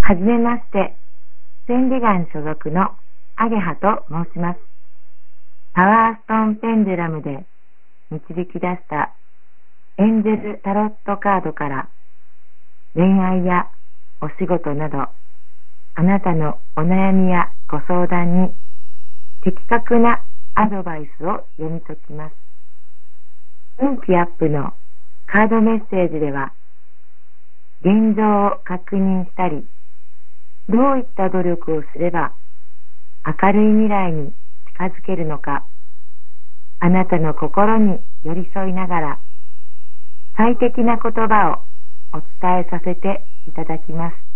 はじめまして、千里眼所属のアゲハと申します。パワーストーンペンデュラムで導き出したエンジェルタロットカードから恋愛やお仕事などあなたのお悩みやご相談に的確なアドバイスを読み解きます。運気アップのカードメッセージでは現状を確認したり、どういった努力をすれば明るい未来に近づけるのか、あなたの心に寄り添いながら最適な言葉をお伝えさせていただきます。